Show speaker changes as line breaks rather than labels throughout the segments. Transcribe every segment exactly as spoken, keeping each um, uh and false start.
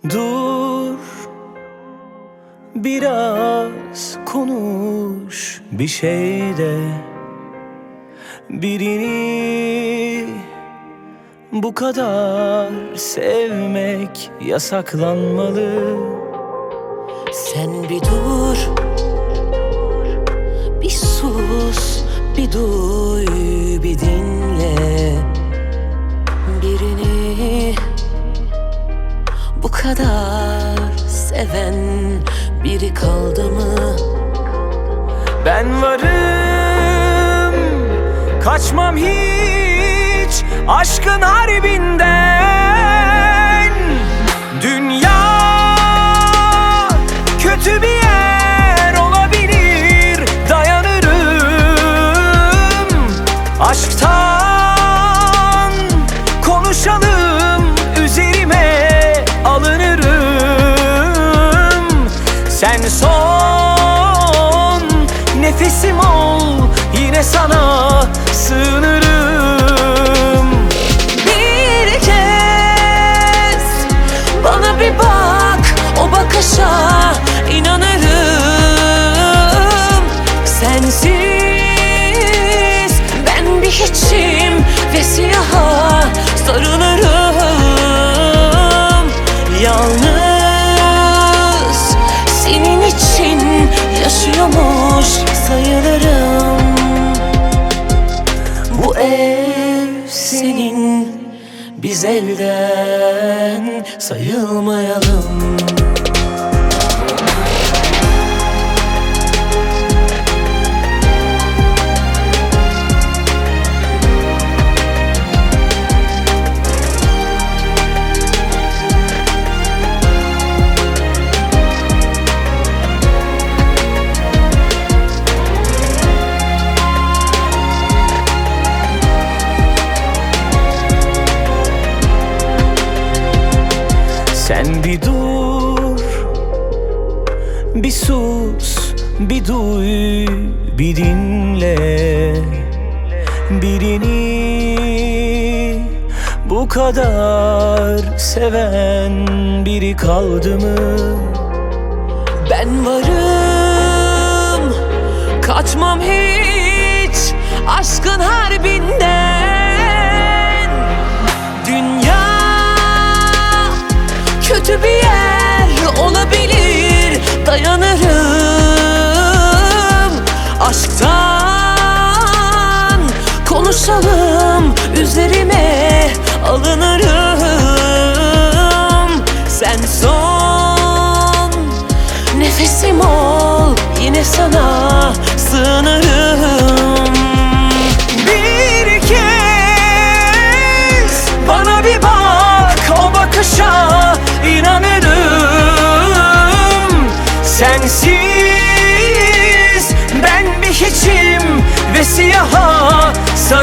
Dur, biraz konuş bir şeyde. Birini bu kadar sevmek yasaklanmalı.
Sen bir dur, bir sus, bir duy, bir dinle. Birini bu kadar seven biri kaldı mı?
Ben varım, kaçmam hiç aşkın harbinden. Dünya kötü bir yer olabilir, dayanırım. Aşktan konuşalım, üzerime alınırım. Sen son nefesim ol, yine sana sığınırım.
Bir kez bana bir bak, o bakışa inanırım. Sensiz ben bir hiçim ve siyaha sarılırım. Yalnız senin için yaşıyormuş sayılırım. Bu ev senin, biz elden sayılmayalım.
Sen bir dur, bir sus, bir duy, bir dinle. Birini bu kadar seven biri kaldı mı?
Ben varım, kaçmam hiç aşkın harbinden. Dünya kötü bir yer olabilir, dayanırım. Aşktan konuşalım, üzerime alınırım. Sen son nefesim ol, yine sana sığınırım.
Bir kez bana bir bak, o bakışa inanırım. Sensiz ben bir hiçim ve siyaha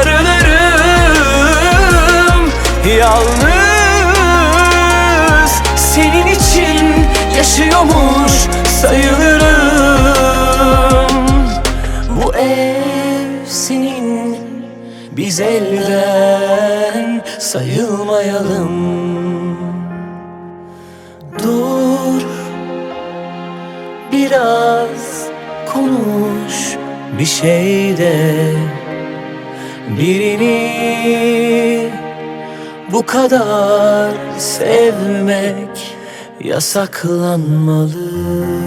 sarılırım. Yalnız senin için yaşıyormuş sayılırım.
Bu ev senin, biz elden sayılmayalım.
Dur, biraz konuş bir şeyde. Birini bu kadar sevmek yasaklanmalı.